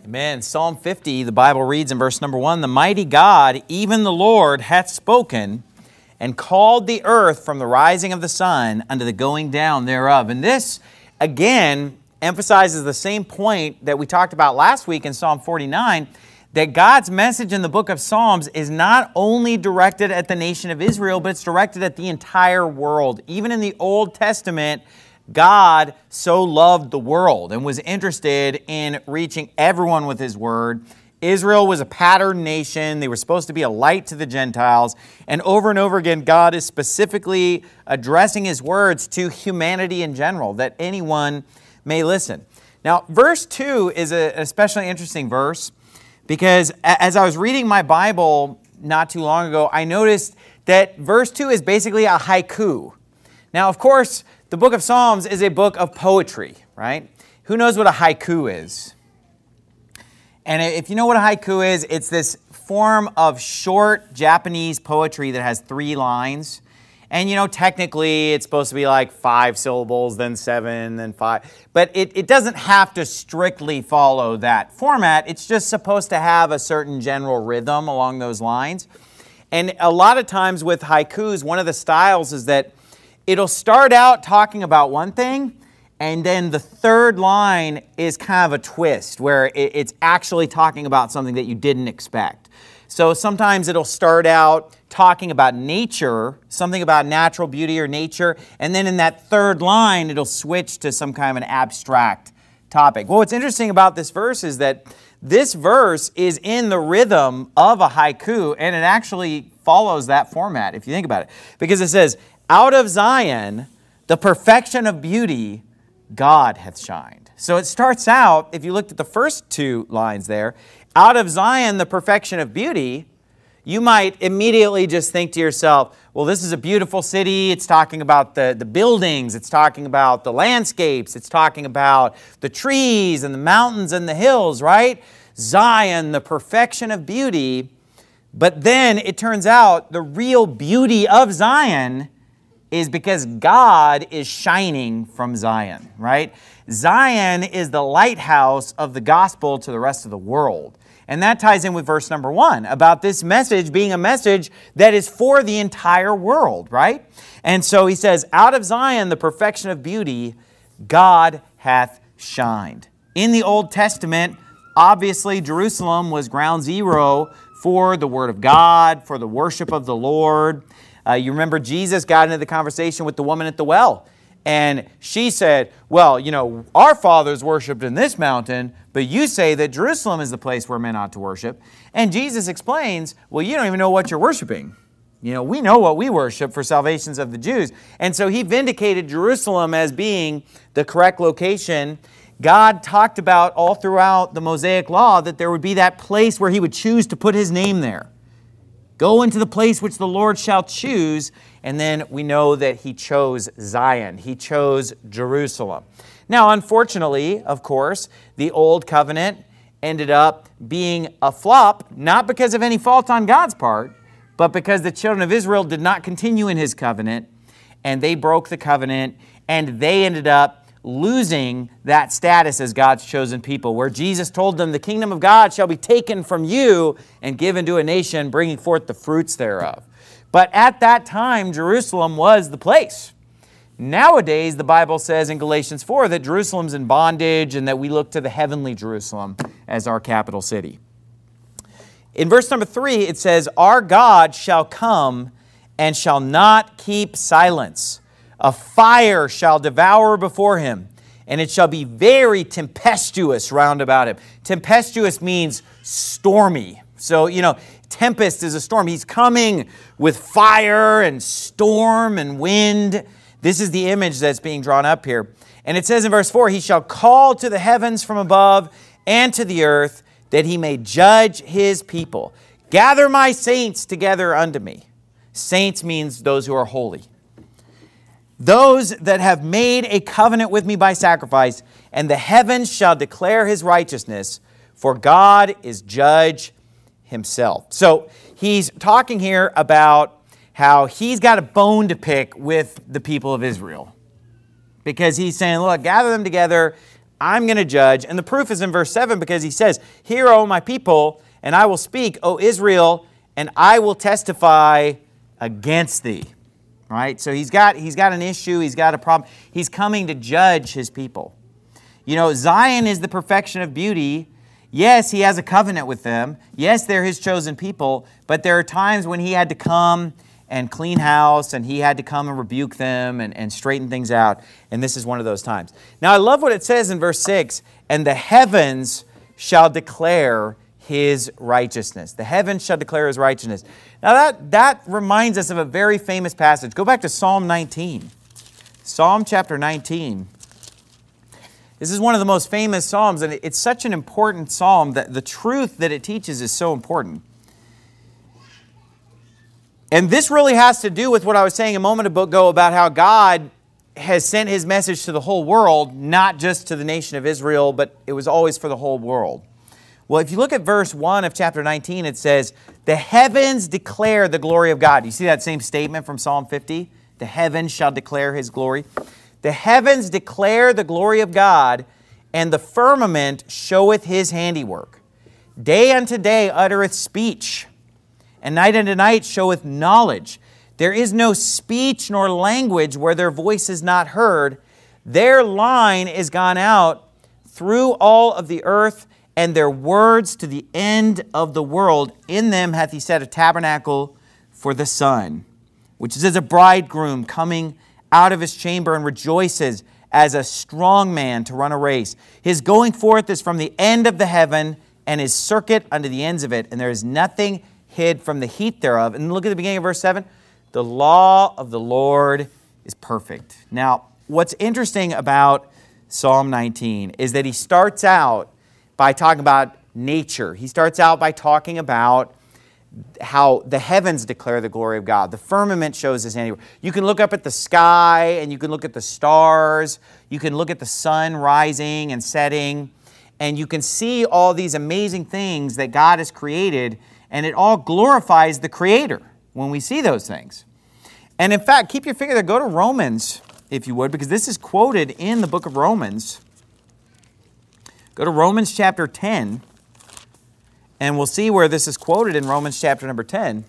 Amen. Psalm 50, the Bible reads in verse number 1, "The mighty God, even the Lord, hath spoken, and called the earth from the rising of the sun unto the going down thereof." And this, again, emphasizes the same point that we talked about last week in Psalm 49, that God's message in the book of Psalms is not only directed at the nation of Israel, but it's directed at the entire world. Even in the Old Testament, God so loved the world and was interested in reaching everyone with His word. Israel was a pattern nation. They were supposed to be a light to the Gentiles. And over again, God is specifically addressing His words to humanity in general, that anyone may listen. Now, verse 2 is an especially interesting verse because as I was reading my Bible not too long ago, I noticed that verse 2 is basically a haiku. Now, of course, the book of Psalms is a book of poetry, right? Who knows what a haiku is? And if you know what a haiku is, it's this form of short Japanese poetry that has 3 lines. And technically it's supposed to be like 5 syllables, then 7, then 5. But it doesn't have to strictly follow that format. It's just supposed to have a certain general rhythm along those lines. And a lot of times with haikus, one of the styles is that it'll start out talking about one thing, and then the third line is kind of a twist where it's actually talking about something that you didn't expect. So sometimes it'll start out talking about nature, something about natural beauty or nature, and then in that third line, it'll switch to some kind of an abstract topic. Well, what's interesting about this verse is that this verse is in the rhythm of a haiku, and it actually follows that format, if you think about it. Because it says, "Out of Zion, the perfection of beauty, God hath shined." So it starts out, if you looked at the first 2 lines there, "Out of Zion, the perfection of beauty," you might immediately just think to yourself, well, this is a beautiful city. It's talking about the buildings. It's talking about the landscapes. It's talking about the trees and the mountains and the hills, right? Zion, the perfection of beauty. But then it turns out the real beauty of Zion is because God is shining from Zion, right? Zion is the lighthouse of the gospel to the rest of the world. And that ties in with verse number 1 about this message being a message that is for the entire world, right? And so he says, "Out of Zion, the perfection of beauty, God hath shined." In the Old Testament, obviously Jerusalem was ground zero for the Word of God, for the worship of the Lord. You remember Jesus got into the conversation with the woman at the well. And she said, well, our fathers worshipped in this mountain, but you say that Jerusalem is the place where men ought to worship. And Jesus explains, well, you don't even know what you're worshiping. We know what we worship for salvations of the Jews. And so He vindicated Jerusalem as being the correct location. God talked about all throughout the Mosaic Law that there would be that place where He would choose to put His name there. Go into the place which the Lord shall choose. And then we know that He chose Zion. He chose Jerusalem. Now, unfortunately, of course, the Old Covenant ended up being a flop, not because of any fault on God's part, but because the children of Israel did not continue in His covenant, and they broke the covenant, and they ended up losing that status as God's chosen people, where Jesus told them, "The kingdom of God shall be taken from you and given to a nation, bringing forth the fruits thereof." But at that time, Jerusalem was the place. Nowadays, the Bible says in Galatians 4 that Jerusalem's in bondage and that we look to the heavenly Jerusalem as our capital city. In verse number 3, it says, "Our God shall come and shall not keep silence. A fire shall devour before Him, and it shall be very tempestuous round about Him." Tempestuous means stormy. So, tempest is a storm. He's coming with fire and storm and wind. This is the image that's being drawn up here. And it says in verse 4, "He shall call to the heavens from above and to the earth, that He may judge His people. Gather my saints together unto me." Saints means those who are holy. "Those that have made a covenant with me by sacrifice, and the heavens shall declare His righteousness, for God is judge Himself." So he's talking here about how He's got a bone to pick with the people of Israel. Because He's saying, look, gather them together. I'm going to judge. And the proof is in verse 7 because he says, "Hear, O my people, and I will speak, O Israel, and I will testify against thee." Right? So he's got an issue, he's got a problem. He's coming to judge his people. You know, Zion is the perfection of beauty. Yes, he has a covenant with them. Yes, they're his chosen people, but there are times when he had to come and clean house, and he had to come and rebuke them and straighten things out, and this is one of those times. Now, I love what it says in verse 6, "And the heavens shall declare his righteousness." The heavens shall declare his righteousness. Now, that reminds us of a very famous passage. Go back to Psalm 19. Psalm chapter 19. This is one of the most famous psalms, and it's such an important psalm that the truth that it teaches is so important. And this really has to do with what I was saying a moment ago about how God has sent his message to the whole world, not just to the nation of Israel, but it was always for the whole world. Well, if you look at verse 1 of chapter 19, it says, "The heavens declare the glory of God." You see that same statement from Psalm 50? The heavens shall declare his glory. "The heavens declare the glory of God, and the firmament showeth his handiwork. Day unto day uttereth speech, and night unto night showeth knowledge. There is no speech nor language where their voice is not heard. Their line is gone out through all of the earth, and their words to the end of the world. In them hath he set a tabernacle for the sun, which is as a bridegroom coming out of his chamber, and rejoices as a strong man to run a race. His going forth is from the end of the heaven, and his circuit unto the ends of it, and there is nothing hid from the heat thereof." And look at the beginning of verse 7. "The law of the Lord is perfect." Now, what's interesting about Psalm 19 is that he starts out by talking about nature. He starts out by talking about how the heavens declare the glory of God. The firmament shows his handiwork. You can look up at the sky, and you can look at the stars. You can look at the sun rising and setting, and you can see all these amazing things that God has created, and it all glorifies the Creator when we see those things. And in fact, keep your finger there. Go to Romans, if you would, because this is quoted in the book of Romans. Go to Romans chapter 10. And we'll see where this is quoted in Romans chapter number 10.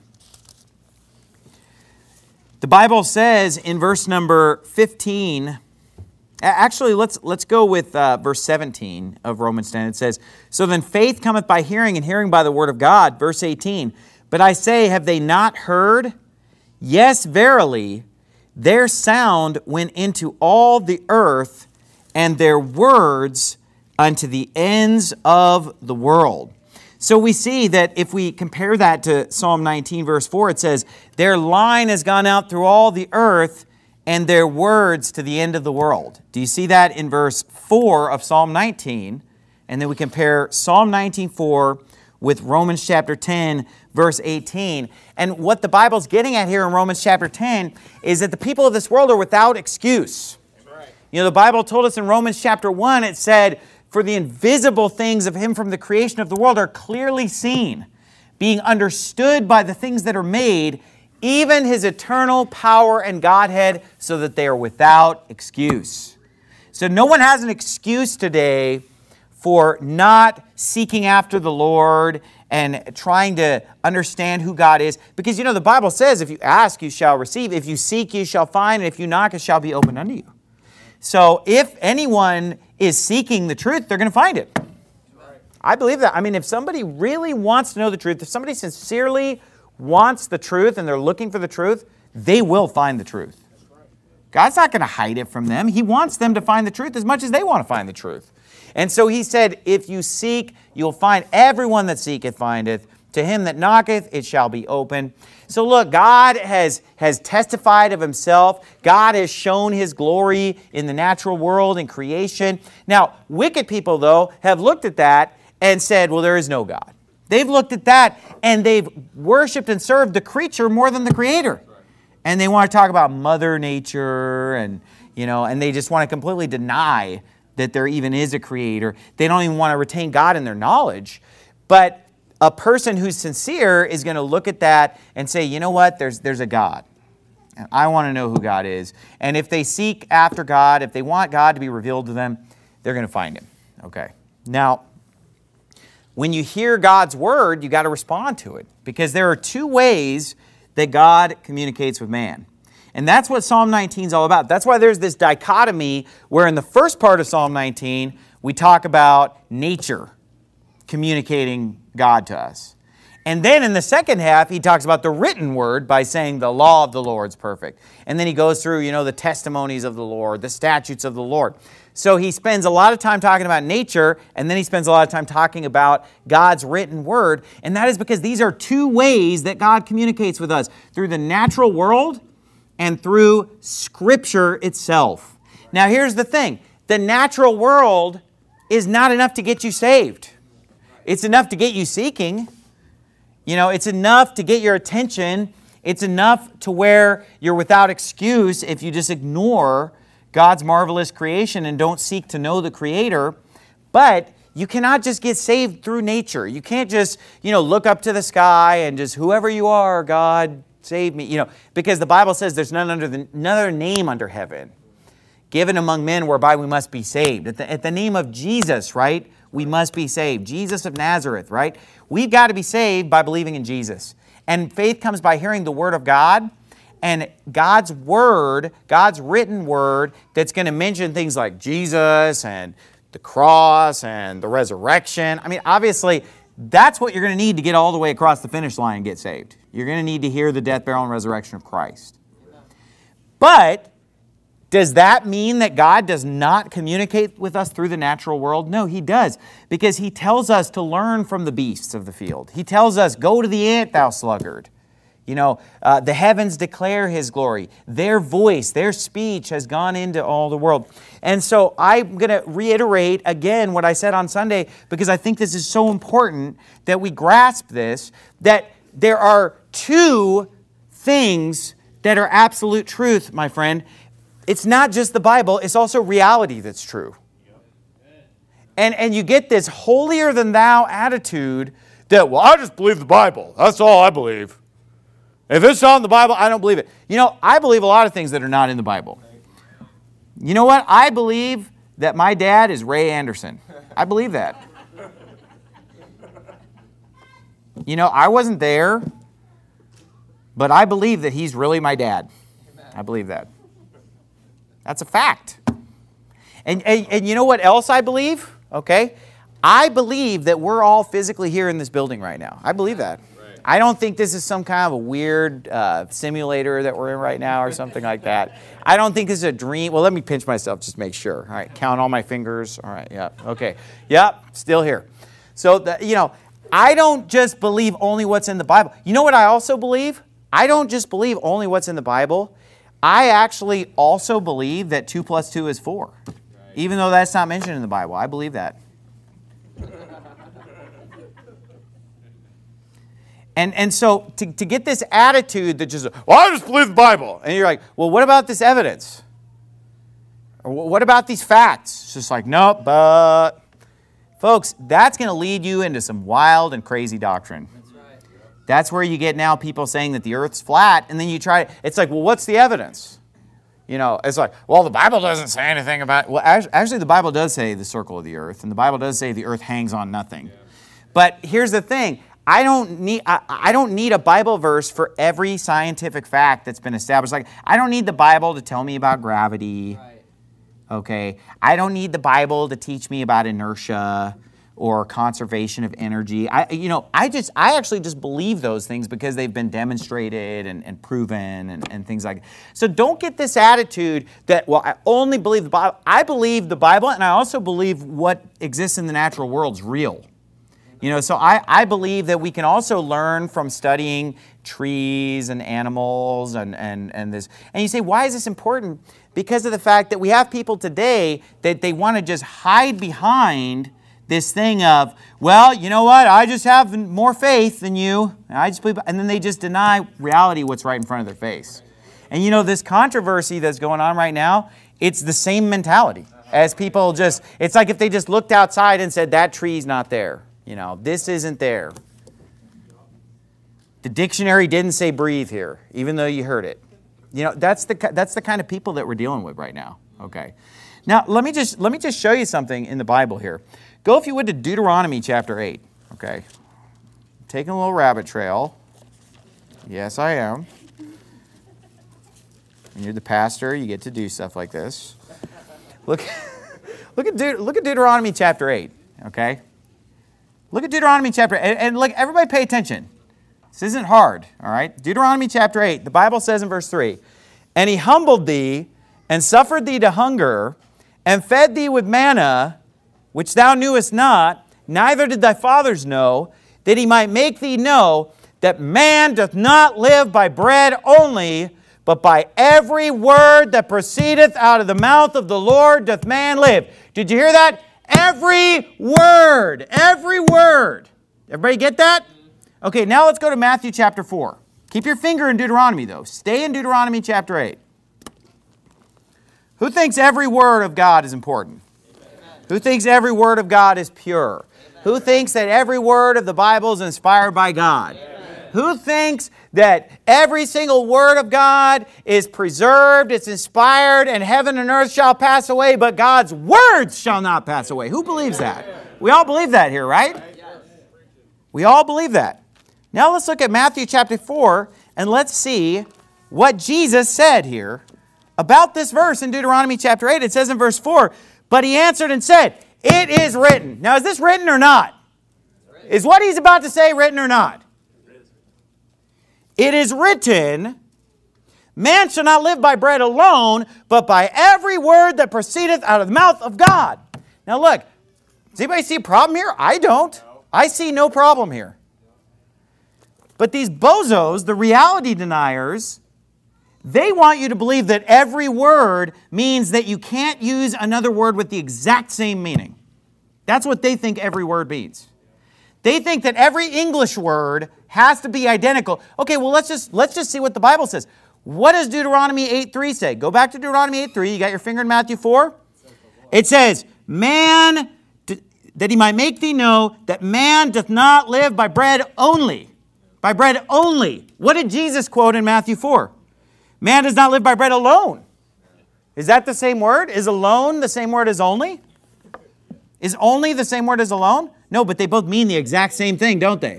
The Bible says in verse number 15, actually let's go with verse 17 of Romans 10. It says, "So then faith cometh by hearing, and hearing by the word of God." Verse 18, "But I say, have they not heard? Yes, verily, their sound went into all the earth, and their words unto the ends of the world." So we see that if we compare that to Psalm 19, verse 4, it says, "Their line has gone out through all the earth, and their words to the end of the world." Do you see that in verse 4 of Psalm 19? And then we compare Psalm 19:4 with Romans chapter 10, verse 18. And what the Bible's getting at here in Romans chapter 10 is that the people of this world are without excuse. Right. You know, the Bible told us in Romans chapter 1, it said, "For the invisible things of him from the creation of the world are clearly seen, being understood by the things that are made, even his eternal power and Godhead, so that they are without excuse." So no one has an excuse today for not seeking after the Lord and trying to understand who God is. Because, you know, the Bible says, if you ask, you shall receive. If you seek, you shall find. And if you knock, it shall be opened unto you. So if anyone is seeking the truth, they're going to find it. Right. I believe that. I mean, if somebody really wants to know the truth, if somebody sincerely wants the truth and they're looking for the truth, they will find the truth. Right. God's not going to hide it from them. He wants them to find the truth as much as they want to find the truth. And so he said, if you seek, you'll find. Everyone that seeketh findeth. To him that knocketh, it shall be open. So look, God has testified of himself. God has shown his glory in the natural world and creation. Now, wicked people, though, have looked at that and said, well, there is no God. They've looked at that and they've worshiped and served the creature more than the Creator. And they want to talk about Mother Nature and they just want to completely deny that there even is a Creator. They don't even want to retain God in their knowledge. But a person who's sincere is going to look at that and say, you know what, there's a God. I want to know who God is. And if they seek after God, if they want God to be revealed to them, they're going to find him. Okay. Now, when you hear God's word, you got to respond to it, because there are two ways that God communicates with man. And that's what Psalm 19 is all about. That's why there's this dichotomy where in the first part of Psalm 19, we talk about nature communicating God to us. And then in the second half, he talks about the written word by saying the law of the Lord is perfect. And then he goes through, the testimonies of the Lord, the statutes of the Lord. So he spends a lot of time talking about nature, and then he spends a lot of time talking about God's written word. And that is because these are two ways that God communicates with us, through the natural world and through Scripture itself. Now here's the thing. The natural world is not enough to get you saved. It's enough to get you seeking. It's enough to get your attention. It's enough to where you're without excuse if you just ignore God's marvelous creation and don't seek to know the Creator. But you cannot just get saved through nature. You can't just, look up to the sky and just, whoever you are, God, save me. Because the Bible says there's none other name under heaven given among men whereby we must be saved. At the name of Jesus, right, we must be saved. Jesus of Nazareth, right? We've got to be saved by believing in Jesus. And faith comes by hearing the Word of God. And God's Word, God's written Word, that's going to mention things like Jesus and the cross and the resurrection. I mean, obviously, that's what you're going to need to get all the way across the finish line and get saved. You're going to need to hear the death, burial, and resurrection of Christ. But does that mean that God does not communicate with us through the natural world? No, He does, because He tells us to learn from the beasts of the field. He tells us, go to the ant, thou sluggard. The heavens declare His glory. Their voice, their speech has gone into all the world. And so I'm going to reiterate again what I said on Sunday, because I think this is so important that we grasp this, that there are two things that are absolute truth, my friend. It's not just the Bible, it's also reality that's true. And you get this holier-than-thou attitude that, well, I just believe the Bible. That's all I believe. If it's not in the Bible, I don't believe it. I believe a lot of things that are not in the Bible. You know what? I believe that my dad is Ray Anderson. I believe that. I wasn't there, but I believe that he's really my dad. I believe that. That's a fact. And you know what else I believe? Okay? I believe that we're all physically here in this building right now. I believe that. Right. I don't think this is some kind of a weird simulator that we're in right now or something like that. I don't think this is a dream. Well, let me pinch myself just to make sure. All right, count all my fingers. All right, yeah, okay. Yep, still here. So, I don't just believe only what's in the Bible. You know what I also believe? I don't just believe only what's in the Bible. I actually also believe that 2 + 2 is 4. Right. Even though that's not mentioned in the Bible. I believe that. And so to get this attitude that just, well, I just believe the Bible. And you're like, well, what about this evidence? Or what about these facts? It's just like, nope, but... Folks, that's going to lead you into some wild and crazy doctrine. That's where you get now people saying that the earth's flat, and then you try, it's like, well, what's the evidence? It's like, well, the Bible doesn't say anything about it. Well, actually, the Bible does say the circle of the earth, and the Bible does say the earth hangs on nothing. Yeah. But here's the thing. I don't need a Bible verse for every scientific fact that's been established. Like, I don't need the Bible to tell me about gravity. Right. Okay? I don't need the Bible to teach me about inertia or conservation of energy. I actually just believe those things because they've been demonstrated and proven and things like that. So don't get this attitude that, well, I only believe the Bible. I believe the Bible, and I also believe what exists in the natural world is real. So I believe that we can also learn from studying trees and animals and this. And you say, why is this important? Because of the fact that we have people today that they want to just hide behind this thing of, well, you know what? I just have more faith than you. I just believe, and then they just deny reality, what's right in front of their face. And this controversy that's going on right now, it's the same mentality as people just, it's like if they just looked outside and said, that tree's not there. This isn't there. The dictionary didn't say breathe here, even though you heard it. That's the kind of people that we're dealing with right now. Okay. Now, let me just show you something in the Bible here. Go, if you would, to Deuteronomy chapter 8. Okay. Taking a little rabbit trail. Yes, I am. When you're the pastor, you get to do stuff like this. Look at Deuteronomy chapter 8, okay? Look at Deuteronomy chapter 8, and look, everybody pay attention. This isn't hard, all right? Deuteronomy chapter 8, the Bible says in verse 3, "And he humbled thee, and suffered thee to hunger, and fed thee with manna, which thou knewest not, neither did thy fathers know, that he might make thee know that man doth not live by bread only, but by every word that proceedeth out of the mouth of the Lord doth man live." Did you hear that? Every word. Every word. Everybody get that? Okay, now let's go to Matthew chapter 4. Keep your finger in Deuteronomy, though. Stay in Deuteronomy chapter 8. Who thinks every word of God is important? Amen. Who thinks every word of God is pure? Amen. Who thinks that every word of the Bible is inspired by God? Amen. Who thinks that every single word of God is preserved, it's inspired, and heaven and earth shall pass away, but God's words shall not pass away? Who believes that? We all believe that here, right? We all believe that. Now let's look at Matthew chapter 4, and let's see what Jesus said here about this verse in Deuteronomy chapter 8. It says in verse 4, "But he answered and said, It is written." Now, is this written or not? Is what he's about to say written or not? "It is written, man shall not live by bread alone, but by every word that proceedeth out of the mouth of God." Now look, does anybody see a problem here? I don't. I see no problem here. But these bozos, the reality deniers, they want you to believe that every word means that you can't use another word with the exact same meaning. That's what they think every word means. They think that every English word has to be identical. Okay, well, let's just see what the Bible says. What does Deuteronomy 8:3 say? Go back to Deuteronomy 8:3. You got your finger in Matthew 4? It says, "Man, that he might make thee know that man doth not live by bread only." By bread only. What did Jesus quote in Matthew 4? Man does not live by bread alone. Is that the same word? Is alone the same word as only? Is only the same word as alone? No, but they both mean the exact same thing, don't they?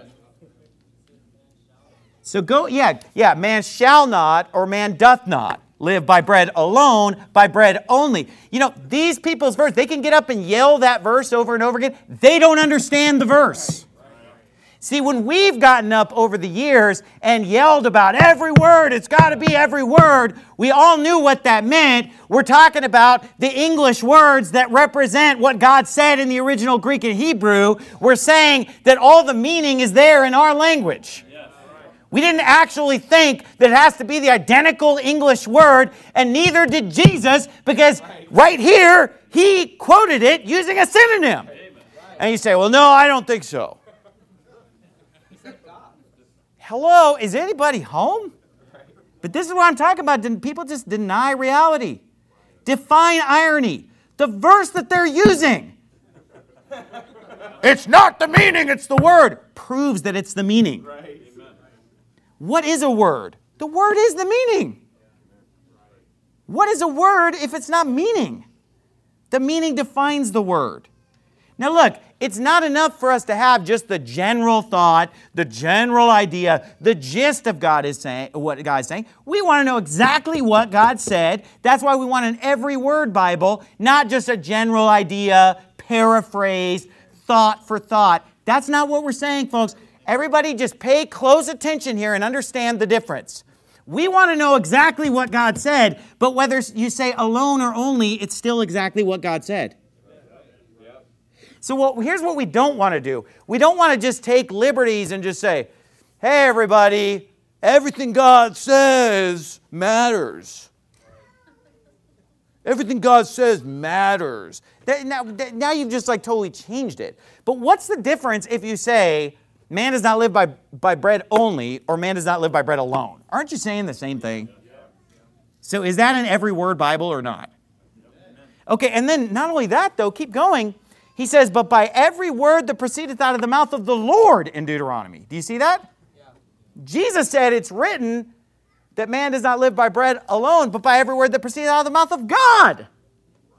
So man shall not or man doth not live by bread alone, by bread only. You know, these people's verse, they can get up and yell that verse over and over again. They don't understand the verse. See, when we've gotten up over the years and yelled about every word, it's got to be every word, we all knew what that meant. We're talking about the English words that represent what God said in the original Greek and Hebrew. We're saying that all the meaning is there in our language. We didn't actually think that it has to be the identical English word, and neither did Jesus, because right here, he quoted it using a synonym. And you say, well, no, I don't think so. Hello, is anybody home? But this is what I'm talking about. People just deny reality. Define irony. The verse that they're using. It's not the meaning, it's the word. Proves that it's the meaning. Right. What is a word? The word is the meaning. What is a word if it's not meaning? The meaning defines the word. Now look, it's not enough for us to have just the general thought, the general idea, the gist of what God is saying. We want to know exactly what God said. That's why we want an every word Bible, not just a general idea, paraphrase, thought for thought. That's not what we're saying, folks. Everybody just pay close attention here and understand the difference. We want to know exactly what God said, but whether you say alone or only, it's still exactly what God said. So here's what we don't want to do. We don't want to just take liberties and just say, hey, everybody, everything God says matters. Everything God says matters. Now you've just totally changed it. But what's the difference if you say, man does not live by bread only, or man does not live by bread alone? Aren't you saying the same thing? So is that an every word Bible or not? Okay, and then not only that, though, keep going. He says, but by every word that proceedeth out of the mouth of the Lord in Deuteronomy. Do you see that? Yeah. Jesus said it's written that man does not live by bread alone, but by every word that proceedeth out of the mouth of God.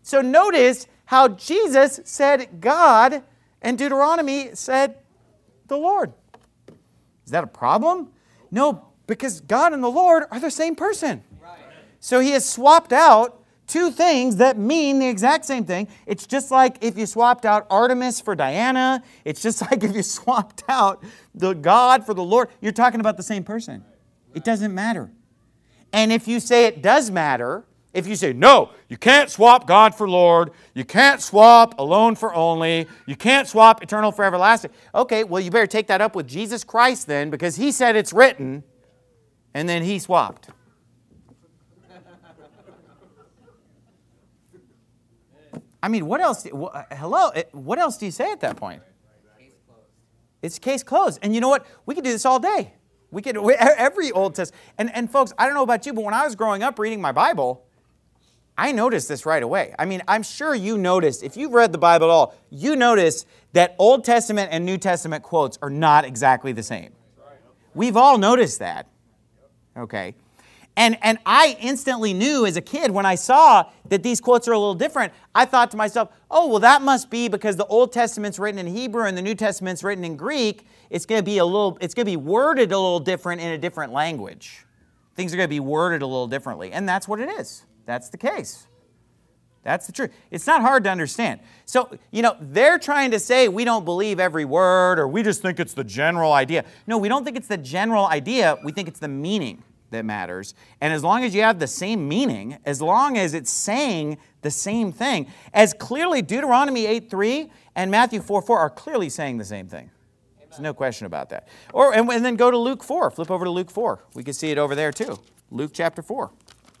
So notice how Jesus said God and Deuteronomy said the Lord. Is that a problem? No, because God and the Lord are the same person. So he has swapped out two things that mean the exact same thing. It's just like if you swapped out Artemis for Diana. It's just like if you swapped out the God for the Lord. You're talking about the same person. It doesn't matter. And if you say it does matter, if you say, no, you can't swap God for Lord, you can't swap alone for only, you can't swap eternal for everlasting. Okay, well, you better take that up with Jesus Christ then, because he said it's written, and then he swapped. I mean, what else? Hello? What else do you say at that point? Case closed. It's case closed. And you know what? We could do this all day. Every Old Testament. And folks, I don't know about you, but when I was growing up reading my Bible, I noticed this right away. I mean, I'm sure you noticed, if you've read the Bible at all, you notice that Old Testament and New Testament quotes are not exactly the same. We've all noticed that. Okay. And I instantly knew as a kid when I saw that these quotes are a little different, I thought to myself, oh, well, that must be because the Old Testament's written in Hebrew and the New Testament's written in Greek. It's going to be worded a little different in a different language. Things are going to be worded a little differently. And that's what it is. That's the case. That's the truth. It's not hard to understand. So, they're trying to say we don't believe every word or we just think it's the general idea. No, we don't think it's the general idea. We think it's the meaning that matters. And as long as you have the same meaning, as long as it's saying the same thing, as clearly Deuteronomy 8:3 and Matthew 4:4 are clearly saying the same thing. There's no question about that. And then go to Luke 4. Flip over to Luke 4. We can see it over there too. Luke chapter 4.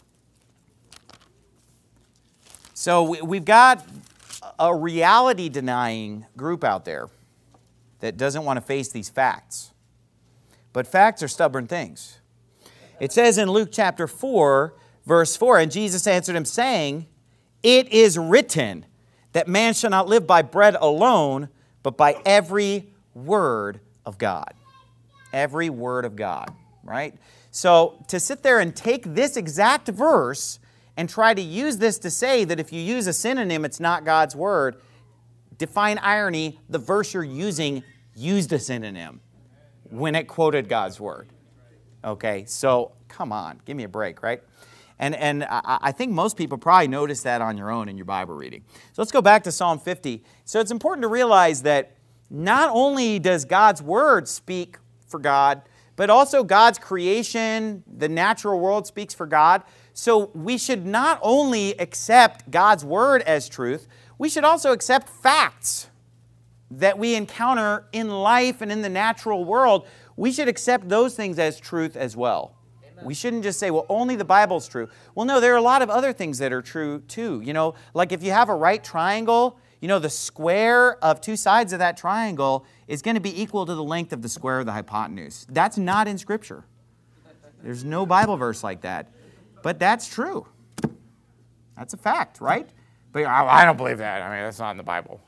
So we've got a reality-denying group out there that doesn't want to face these facts. But facts are stubborn things. It says in Luke chapter 4, verse 4, and Jesus answered him, saying, it is written that man shall not live by bread alone, but by every word of God. Every word of God, right? So to sit there and take this exact verse and try to use this to say that if you use a synonym, it's not God's word, define irony, the verse you're using used a synonym when it quoted God's word. Okay, so come on, give me a break, right? And I think most people probably notice that on your own in your Bible reading. So let's go back to Psalm 50. So it's important to realize that not only does God's word speak for God, but also God's creation, the natural world speaks for God. So we should not only accept God's word as truth, we should also accept facts that we encounter in life and in the natural world. We should accept those things as truth as well. Amen. We shouldn't just say, well, only the Bible's true. Well, no, there are a lot of other things that are true too. Like if you have a right triangle, the square of two sides of that triangle is going to be equal to the length of the square of the hypotenuse. That's not in Scripture. There's no Bible verse like that. But that's true. That's a fact, right? But I don't believe that. I mean, that's not in the Bible.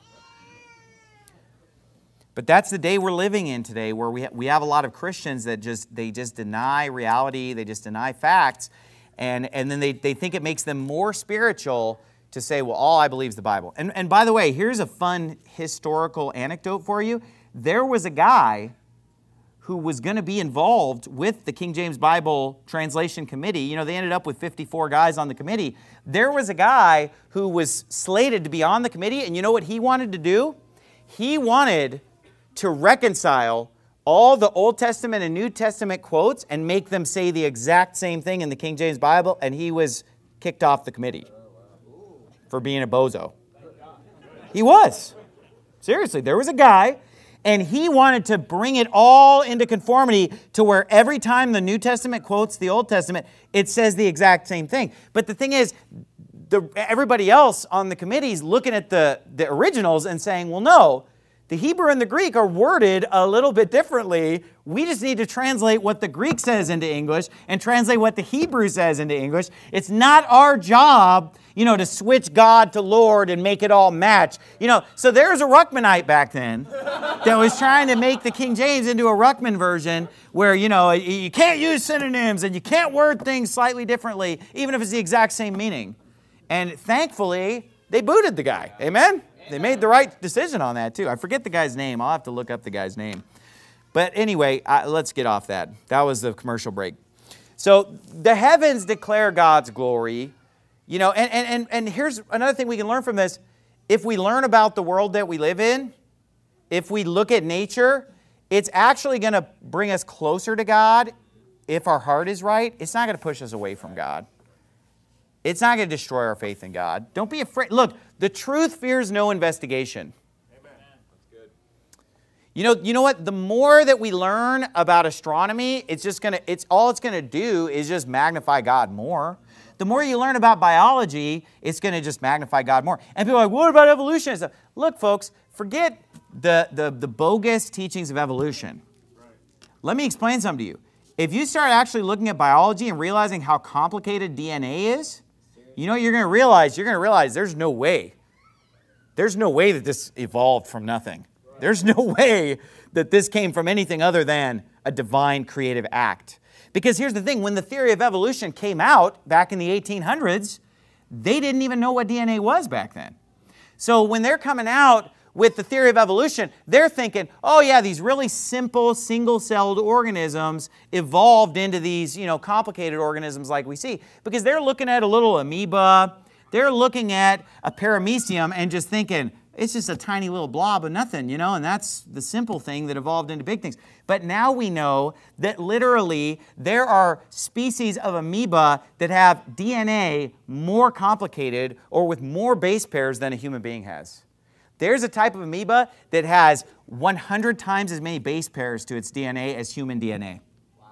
But that's the day we're living in today, where we have a lot of Christians that just deny reality, they just deny facts, and then they think it makes them more spiritual to say, well, all I believe is the Bible. And by the way, here's a fun historical anecdote for you. There was a guy who was going to be involved with the King James Bible Translation Committee. They ended up with 54 guys on the committee. There was a guy who was slated to be on the committee, and you know what he wanted to do? He wanted to reconcile all the Old Testament and New Testament quotes and make them say the exact same thing in the King James Bible, and he was kicked off the committee for being a bozo. He was. Seriously, there was a guy, and he wanted to bring it all into conformity to where every time the New Testament quotes the Old Testament, it says the exact same thing. But the thing is, everybody else on the committee is looking at the originals and saying, well, no, the Hebrew and the Greek are worded a little bit differently. We just need to translate what the Greek says into English and translate what the Hebrew says into English. It's not our job, to switch God to Lord and make it all match. So there's a Ruckmanite back then that was trying to make the King James into a Ruckman version where, you can't use synonyms and you can't word things slightly differently, even if it's the exact same meaning. And thankfully, they booted the guy. Amen? They made the right decision on that too. I forget the guy's name. I'll have to look up the guy's name. But anyway, let's get off that. That was the commercial break. So the heavens declare God's glory. You know, and here's another thing we can learn from this. If we learn about the world that we live in, if we look at nature, it's actually going to bring us closer to God if our heart is right. It's not going to push us away from God. It's not going to destroy our faith in God. Don't be afraid. Look, the truth fears no investigation. Amen. That's good. You know what? The more that we learn about astronomy, all it's going to do is just magnify God more. The more you learn about biology, it's going to just magnify God more. And people are like, what about evolution? So, look, folks, forget the bogus teachings of evolution. Right. Let me explain something to you. If you start actually looking at biology and realizing how complicated DNA is, you know what you're going to realize? You're going to realize there's no way. There's no way that this evolved from nothing. Right. There's no way that this came from anything other than a divine creative act. Because here's the thing, when the theory of evolution came out back in the 1800s, they didn't even know what DNA was back then. So when they're coming out with the theory of evolution, they're thinking, oh yeah, these really simple single-celled organisms evolved into these, complicated organisms like we see. Because they're looking at a little amoeba, they're looking at a paramecium and just thinking, it's just a tiny little blob of nothing, and that's the simple thing that evolved into big things. But now we know that literally there are species of amoeba that have DNA more complicated or with more base pairs than a human being has. There's a type of amoeba that has 100 times as many base pairs to its DNA as human DNA.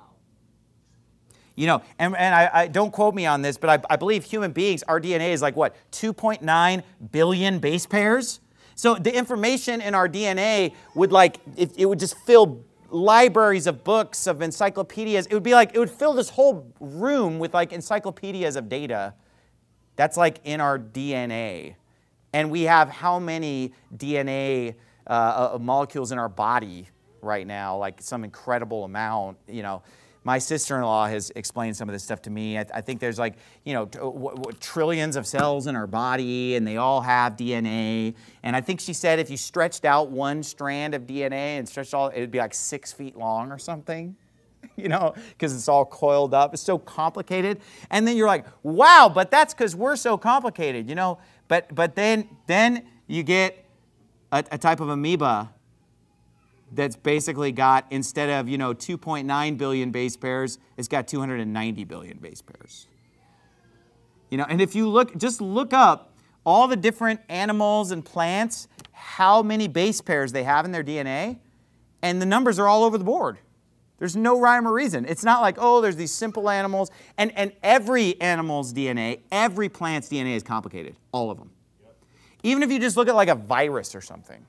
Wow. And I don't quote me on this, but I believe human beings, our DNA is like what, 2.9 billion base pairs? So the information in our DNA would it would just fill libraries of books, of encyclopedias. It would fill this whole room with encyclopedias of data. That's in our DNA. And we have how many DNA molecules in our body right now, some incredible amount, My sister-in-law has explained some of this stuff to me. I think there's trillions of cells in our body, and they all have DNA. And I think she said if you stretched out one strand of DNA and stretched it would be 6 feet long or something, because it's all coiled up. It's so complicated. And then you're like, wow, but that's because we're so complicated, But then you get a type of amoeba that's basically got, instead of 2.9 billion base pairs, it's got 290 billion base pairs. And if you just look up all the different animals and plants, how many base pairs they have in their DNA, and the numbers are all over the board. There's no rhyme or reason. It's not there's these simple animals, and every animal's DNA, every plant's DNA is complicated, all of them. Yep. Even if you just look at a virus or something.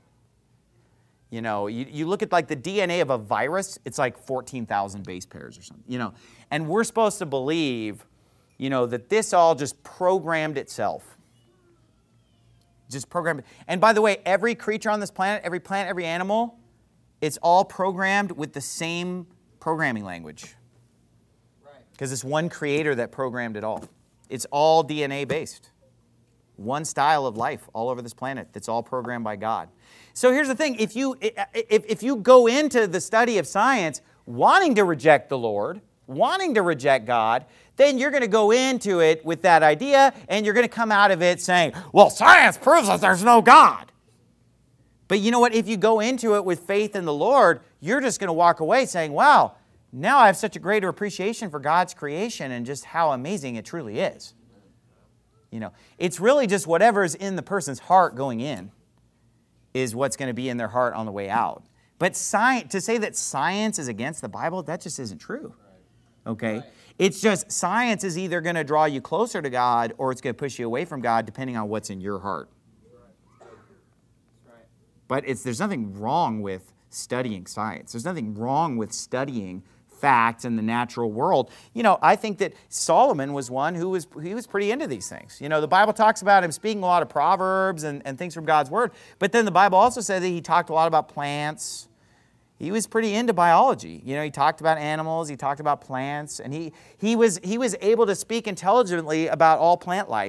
You look at the DNA of a virus, it's 14,000 base pairs or something, And we're supposed to believe, that this all just programmed itself. Just programmed. And by the way, every creature on this planet, every plant, every animal, it's all programmed with the same programming language. Right. Because it's one creator that programmed it all. It's all DNA based. One style of life all over this planet that's all programmed by God. So here's the thing, if you go into the study of science wanting to reject the Lord, wanting to reject God, then you're going to go into it with that idea, and you're going to come out of it saying, well, science proves that there's no God. But you know what? If you go into it with faith in the Lord, you're just going to walk away saying, wow, now I have such a greater appreciation for God's creation and just how amazing it truly is. It's really just whatever's in the person's heart going in is what's going to be in their heart on the way out. But to say that science is against the Bible, that just isn't true. Okay? Right. It's just science is either going to draw you closer to God or it's going to push you away from God depending on what's in your heart. Right. But there's nothing wrong with studying science. There's nothing wrong with studying facts in the natural world. I think that Solomon was one who was pretty into these things. The Bible talks about him speaking a lot of proverbs and things from God's Word, but then the Bible also said that he talked a lot about plants. He was pretty into biology. He talked about animals, he talked about plants, and he was able to speak intelligently about all plant life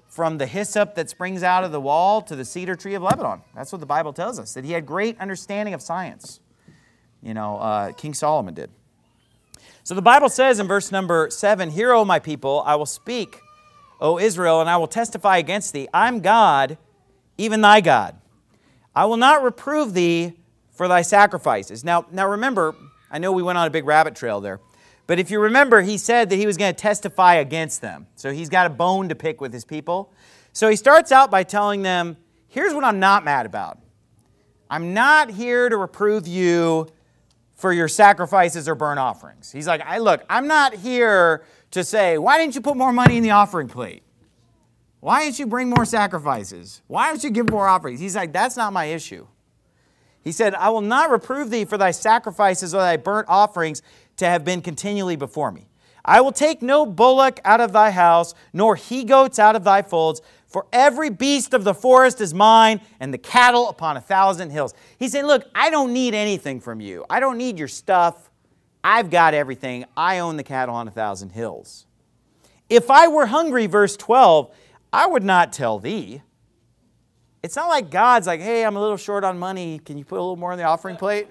from the hyssop that springs out of the wall to the cedar tree of Lebanon. That's what the Bible tells us, that he had great understanding of science. King Solomon did. So the Bible says in verse number 7, "Hear, O my people, I will speak, O Israel, and I will testify against thee. I'm God, even thy God. I will not reprove thee for thy sacrifices." Now remember, I know we went on a big rabbit trail there, but if you remember, he said that he was going to testify against them. So he's got a bone to pick with his people. So he starts out by telling them, here's what I'm not mad about. I'm not here to reprove you for your sacrifices or burnt offerings. He's like, look, I'm not here to say, why didn't you put more money in the offering plate? Why didn't you bring more sacrifices? Why don't you give more offerings? He's like, that's not my issue. He said, I will not reprove thee for thy sacrifices or thy burnt offerings to have been continually before me. I will take no bullock out of thy house, nor he-goats out of thy folds, for every beast of the forest is mine, and the cattle upon 1,000 hills. He's saying, look, I don't need anything from you. I don't need your stuff. I've got everything. I own the cattle on 1,000 hills. If I were hungry, verse 12, I would not tell thee. It's not like God's like, hey, I'm a little short on money. Can you put a little more in the offering plate?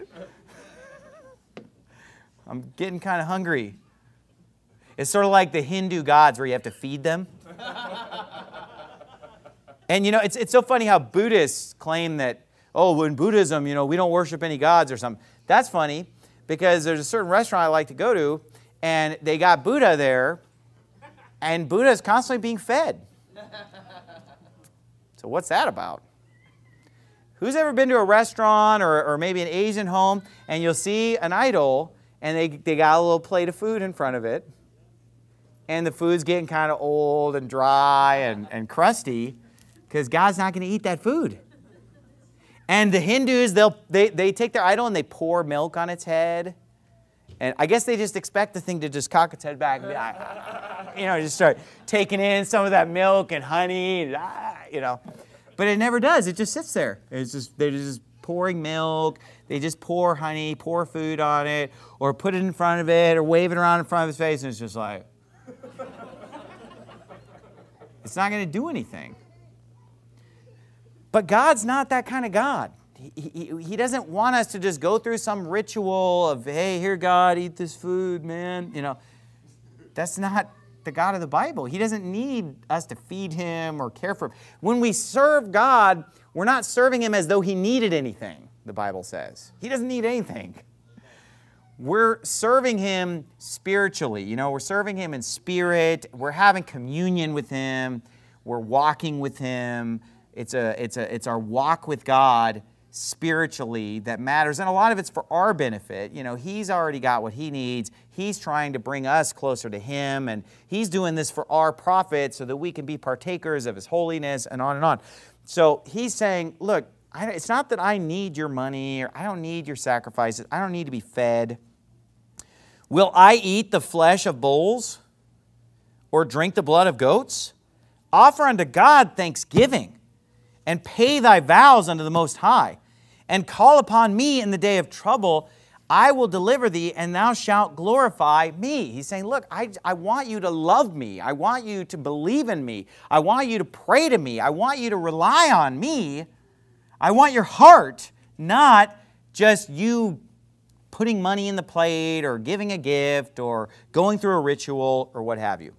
I'm getting kind of hungry. It's sort of like the Hindu gods where you have to feed them. And it's so funny how Buddhists claim that, in Buddhism, we don't worship any gods or something. That's funny because there's a certain restaurant I like to go to, and they got Buddha there, and Buddha is constantly being fed. So what's that about? Who's ever been to a restaurant or maybe an Asian home, and you'll see an idol, and they got a little plate of food in front of it, and the food's getting kind of old and dry and crusty, because God's not going to eat that food. And the Hindus, they take their idol and they pour milk on its head. And I guess they just expect the thing to just cock its head back and just start taking in some of that milk and honey, But it never does. It just sits there. They're just pouring milk. They just pour honey, pour food on it, or put it in front of it, or wave it around in front of his face, and it's just like, it's not going to do anything. But God's not that kind of God. He doesn't want us to just go through some ritual of, hey, here, God, eat this food, man. That's not the God of the Bible. He doesn't need us to feed him or care for him. When we serve God, we're not serving him as though he needed anything, the Bible says. He doesn't need anything. We're serving him spiritually. We're serving him in spirit. We're having communion with him. We're walking with him. It's our walk with God spiritually that matters. And a lot of it's for our benefit. He's already got what he needs. He's trying to bring us closer to him. And he's doing this for our profit so that we can be partakers of his holiness and on and on. So he's saying, look, it's not that I need your money or I don't need your sacrifices. I don't need to be fed. Will I eat the flesh of bulls or drink the blood of goats? Offer unto God thanksgiving and pay thy vows unto the Most High, and call upon me in the day of trouble. I will deliver thee, and thou shalt glorify me. He's saying, look, I want you to love me. I want you to believe in me. I want you to pray to me. I want you to rely on me. I want your heart, not just you putting money in the plate or giving a gift or going through a ritual or what have you.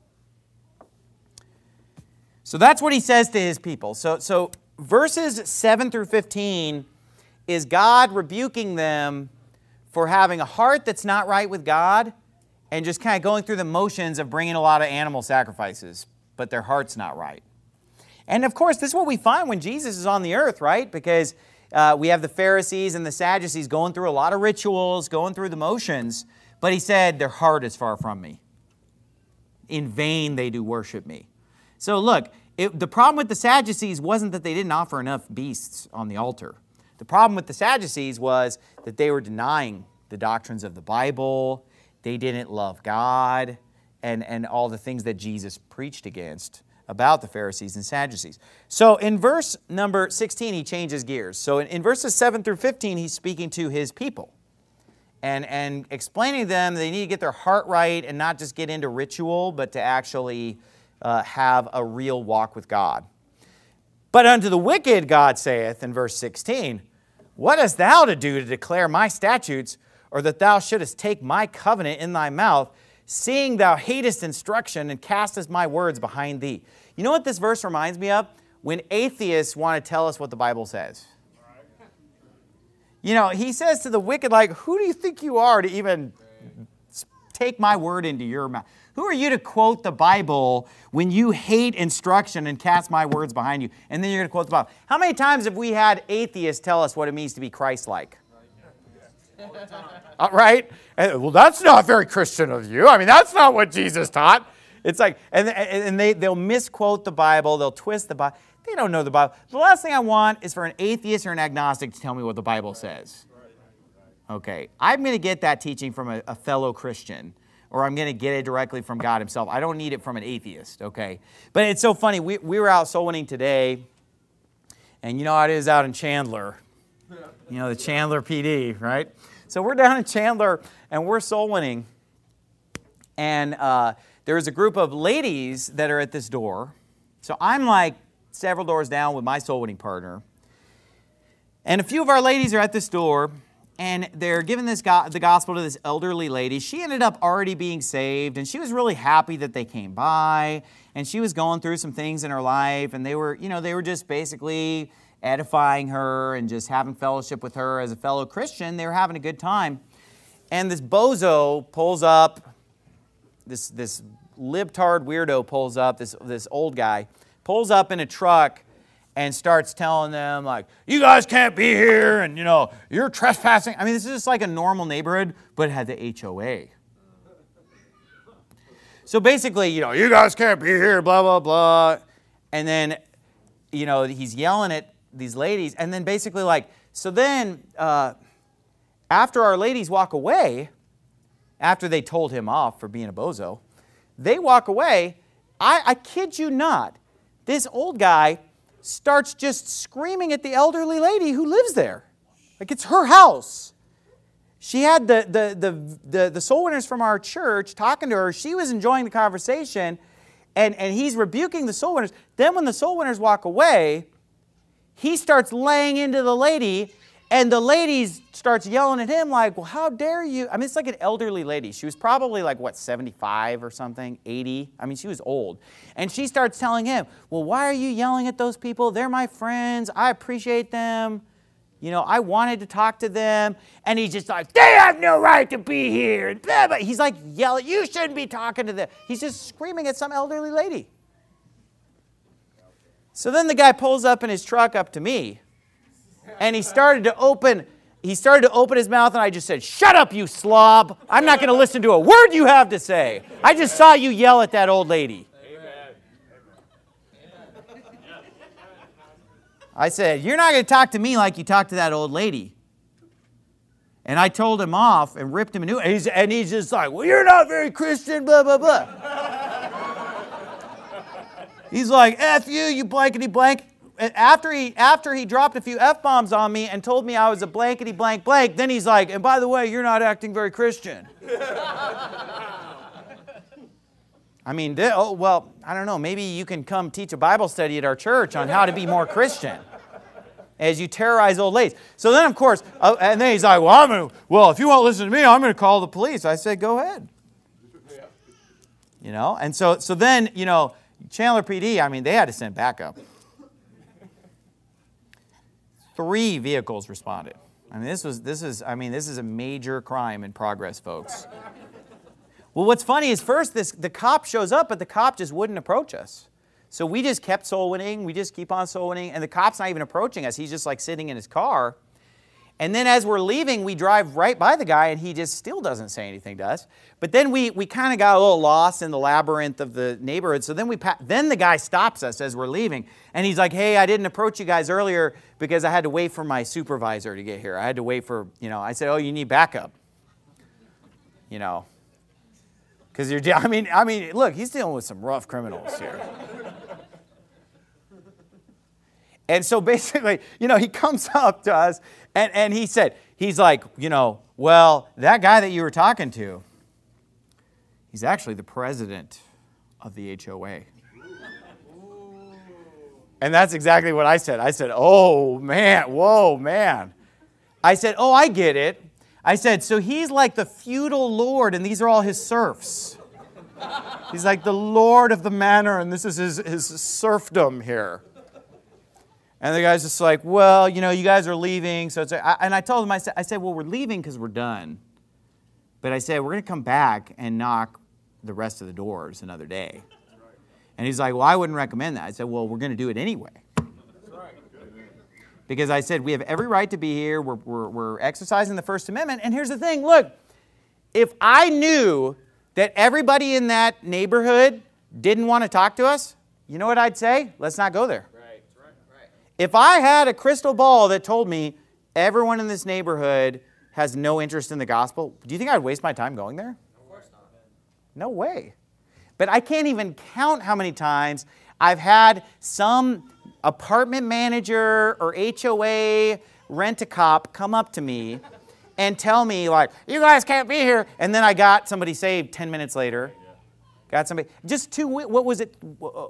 So that's what he says to his people. So verses 7 through 15 is God rebuking them for having a heart that's not right with God and just kind of going through the motions of bringing a lot of animal sacrifices, but their heart's not right. And of course, this is what we find when Jesus is on the earth, right? Because we have the Pharisees and the Sadducees going through a lot of rituals, going through the motions, but he said, their heart is far from me. In vain they do worship me. So look, the problem with the Sadducees wasn't that they didn't offer enough beasts on the altar. The problem with the Sadducees was that they were denying the doctrines of the Bible. They didn't love God and all the things that Jesus preached against about the Pharisees and Sadducees. So in verse number 16, he changes gears. So in verses 7 through 15, he's speaking to his people and explaining to them they need to get their heart right and not just get into ritual, but to actually have a real walk with God. But unto the wicked, God saith in verse 16, what hast thou to do to declare my statutes, or that thou shouldest take my covenant in thy mouth, seeing thou hatest instruction and castest my words behind thee? You know what this verse reminds me of? When atheists want to tell us what the Bible says. You know, he says to the wicked, like, who do you think you are to even take my word into your mouth? Who are you to quote the Bible when you hate instruction and cast my words behind you? And then you're going to quote the Bible. How many times have we had atheists tell us what it means to be Christ-like? Right? Well, that's not very Christian of you. I mean, that's not what Jesus taught. It's like, and they'll misquote the Bible. They'll twist the Bible. They don't know the Bible. The last thing I want is for an atheist or an agnostic to tell me what the Bible says. Okay, I'm going to get that teaching from a fellow Christian, or I'm going to get it directly from God himself. I don't need it from an atheist, okay? But it's so funny. We were out soul winning today, and you know how it is out in Chandler. You know, the Chandler PD, right? So we're down in Chandler, and we're soul winning. And there's a group of ladies that are at this door. So I'm like several doors down with my soul winning partner. And a few of our ladies are at this door, and they're giving the gospel to this elderly lady. She ended up already being saved, and she was really happy that they came by, and she was going through some things in her life, and they were just basically edifying her and just having fellowship with her as a fellow Christian. They were having a good time. And this bozo pulls up, this libtard weirdo pulls up, this old guy, pulls up in a truck and starts telling them, like, you guys can't be here, and, you know, you're trespassing. I mean, this is just like a normal neighborhood, but it had the HOA. So basically, you know, you guys can't be here, blah, blah, blah. And then, you know, he's yelling at these ladies. And then basically, like, so then after our ladies walk away, after they told him off for being a bozo, they walk away. I kid you not, this old guy starts just screaming at the elderly lady who lives there. Like, it's her house. She had the soul winners from our church talking to her. She was enjoying the conversation, and he's rebuking the soul winners. Then when the soul winners walk away, he starts laying into the lady, and the lady starts yelling at him like, well, how dare you? I mean, it's like an elderly lady. She was probably like, what, 75 or something, 80? I mean, she was old. And she starts telling him, well, why are you yelling at those people? They're my friends. I appreciate them. You know, I wanted to talk to them. And he's just like, they have no right to be here. And blah, blah. He's like yelling, you shouldn't be talking to them. He's just screaming at some elderly lady. So then the guy pulls up in his truck up to me. And he started to open his mouth, and I just said, shut up, you slob. I'm not going to listen to a word you have to say. I just saw you yell at that old lady. I said, you're not going to talk to me like you talked to that old lady. And I told him off and ripped him a new, and he's just like, well, you're not very Christian, blah, blah, blah. He's like, F you, you blankety blank. And after he dropped a few F-bombs on me and told me I was a blankety blank blank, then he's like, and by the way, you're not acting very Christian. I mean, well, I don't know. Maybe you can come teach a Bible study at our church on how to be more Christian as you terrorize old ladies. So then, of course, and then he's like, well, if you won't listen to me, I'm going to call the police. I said, go ahead. You know, and so then, you know, Chandler PD, I mean, they had to send backup. 3 vehicles responded. I mean, this is a major crime in progress, folks. Well, what's funny is first the cop shows up, but the cop just wouldn't approach us. So we just kept soul winning. We just keep on soul winning, and the cop's not even approaching us. He's just like sitting in his car. And then as we're leaving, we drive right by the guy, and he just still doesn't say anything to us. But then we kind of got a little lost in the labyrinth of the neighborhood. So then the guy stops us as we're leaving, and he's like, hey, I didn't approach you guys earlier because I had to wait for my supervisor to get here. I had to wait for, you know, I said, oh, you need backup. You know, because I mean, look, he's dealing with some rough criminals here. And so basically, you know, he comes up to us and he's like, you know, well, that guy that you were talking to, he's actually the president of the HOA. And that's exactly what I said. I said, oh, man, whoa, man. I said, oh, I get it. I said, so he's like the feudal lord, and these are all his serfs. He's like the lord of the manor, and this is his serfdom here. And the guy's just like, well, you know, you guys are leaving. So and I told him, I said, well, we're leaving because we're done. But I said, we're going to come back and knock the rest of the doors another day. And he's like, well, I wouldn't recommend that. I said, well, we're going to do it anyway. Because I said, we have every right to be here. We're exercising the First Amendment. And here's the thing. Look, if I knew that everybody in that neighborhood didn't want to talk to us, you know what I'd say? Let's not go there. Right. If I had a crystal ball that told me everyone in this neighborhood has no interest in the gospel, do you think I'd waste my time going there? Of course not. No way. But I can't even count how many times I've had some apartment manager or HOA rent-a-cop come up to me and tell me, like, you guys can't be here. And then I got somebody saved 10 minutes later. Got somebody. Just what was it?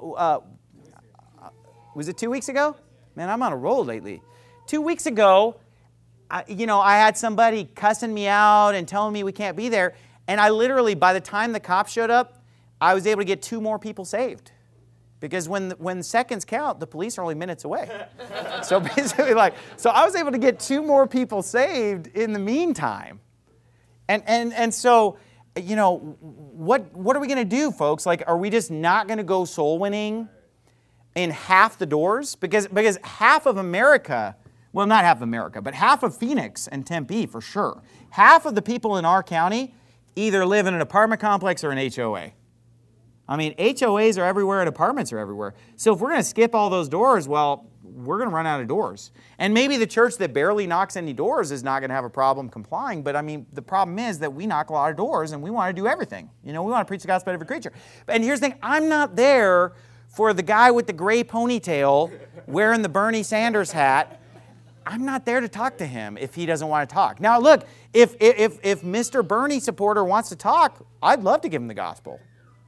Was it 2 weeks ago? Man, I'm on a roll lately. 2 weeks ago, I had somebody cussing me out and telling me we can't be there. And I literally, by the time the cops showed up, I was able to get 2 more people saved. Because when seconds count, the police are only minutes away. So basically, so I was able to get 2 more people saved in the meantime. And so, what are we going to do, folks? Like, are we just not going to go soul winning in half the doors? Because half of America, well, not half of America, but half of Phoenix and Tempe for sure, half of the people in our county either live in an apartment complex or an HOA. I mean, HOAs are everywhere and apartments are everywhere. So if we're going to skip all those doors, well, we're going to run out of doors. And maybe the church that barely knocks any doors is not going to have a problem complying. But I mean, the problem is that we knock a lot of doors and we want to do everything. We want to preach the gospel to every creature. And here's the thing, I'm not there for the guy with the gray ponytail wearing the Bernie Sanders hat. I'm not there to talk to him if he doesn't want to talk. Now look, if Mr. Bernie supporter wants to talk, I'd love to give him the gospel.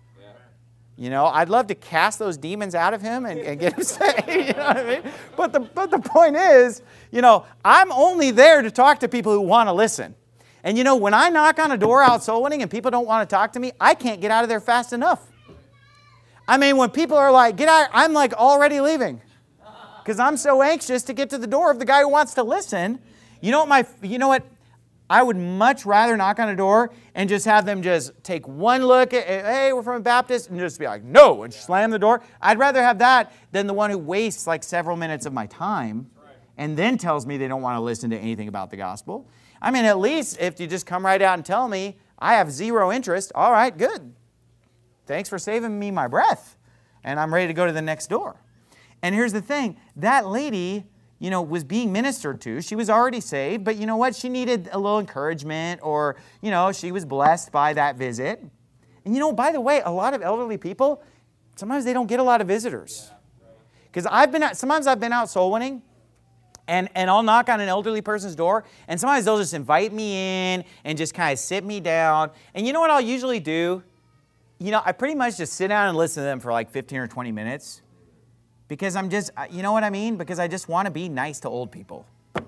I'd love to cast those demons out of him and get him saved. You know what I mean? But the point is, I'm only there to talk to people who want to listen. And when I knock on a door out soul winning and people don't want to talk to me, I can't get out of there fast enough. I mean, when people are like, get out, I'm like already leaving. Because I'm so anxious to get to the door of the guy who wants to listen. You know what? I would much rather knock on a door and just have them just take one look at, hey, we're from a Baptist, and just be like, no, and slam the door. I'd rather have that than the one who wastes like several minutes of my time and then tells me they don't want to listen to anything about the gospel. I mean, at least if you just come right out and tell me I have zero interest, all right, good. Thanks for saving me my breath. And I'm ready to go to the next door. And here's the thing, that lady, was being ministered to. She was already saved, but you know what? She needed a little encouragement, or, she was blessed by that visit. And by the way, a lot of elderly people, sometimes they don't get a lot of visitors. Because sometimes I've been out soul winning, and I'll knock on an elderly person's door, and sometimes they'll just invite me in and just kind of sit me down. And you know what I'll usually do? I pretty much just sit down and listen to them for like 15 or 20 minutes. Because I'm just, you know what I mean? Because I just want to be nice to old people.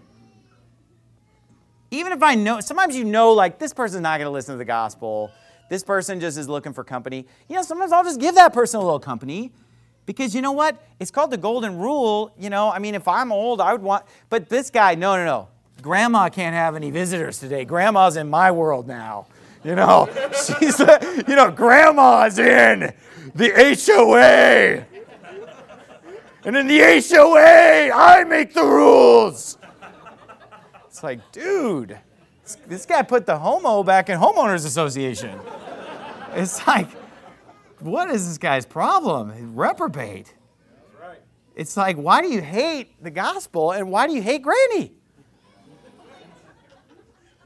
Even if I know, sometimes like, this person's not going to listen to the gospel. This person just is looking for company. Sometimes I'll just give that person a little company. Because you know what? It's called the golden rule. I mean, if I'm old, I would want, but this guy, no. Grandma can't have any visitors today. Grandma's in my world now. She's, Grandma's in the HOA. And in the HOA, I make the rules. It's like, dude, this guy put the homo back in Homeowners Association. It's like, what is this guy's problem? Reprobate. Right. It's like, why do you hate the gospel and why do you hate Granny?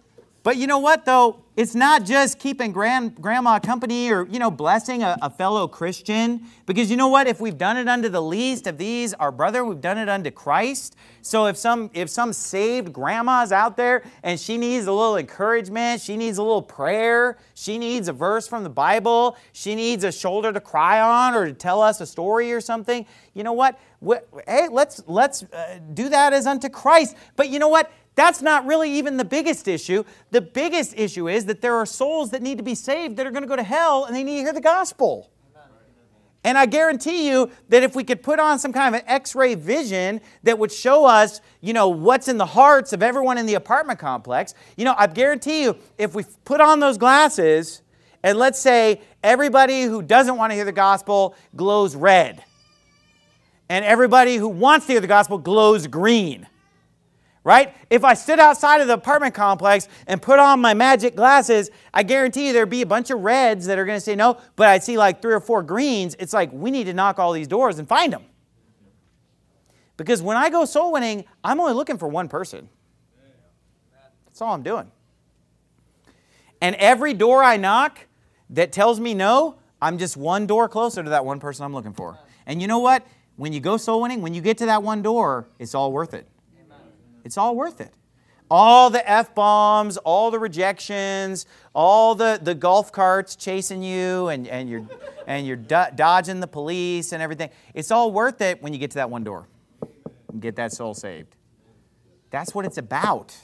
But you know what, though? It's not just keeping grandma company or, blessing a fellow Christian. Because you know what? If we've done it unto the least of these, our brother, we've done it unto Christ. So if some saved grandma's out there and she needs a little encouragement, she needs a little prayer, she needs a verse from the Bible, she needs a shoulder to cry on or to tell us a story or something, you know what? Hey, let's do that as unto Christ. But you know what? That's not really even the biggest issue. The biggest issue is that there are souls that need to be saved that are going to go to hell and they need to hear the gospel. And I guarantee you that if we could put on some kind of an X-ray vision that would show us, what's in the hearts of everyone in the apartment complex, I guarantee you if we put on those glasses and let's say everybody who doesn't want to hear the gospel glows red and everybody who wants to hear the gospel glows green. Right? If I stood outside of the apartment complex and put on my magic glasses, I guarantee you there'd be a bunch of reds that are going to say no, but I'd see like 3 or 4 greens. It's like we need to knock all these doors and find them. Because when I go soul winning, I'm only looking for one person. That's all I'm doing. And every door I knock that tells me no, I'm just one door closer to that one person I'm looking for. And you know what? When you go soul winning, when you get to that one door, it's all worth it. It's all worth it. All the F-bombs, all the rejections, all the golf carts chasing you and you're dodging the police and everything. It's all worth it when you get to that one door and get that soul saved. That's what it's about.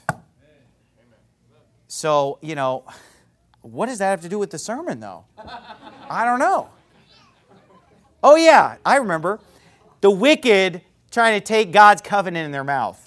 So, what does that have to do with the sermon, though? I don't know. Oh, yeah, I remember. The wicked trying to take God's covenant in their mouth.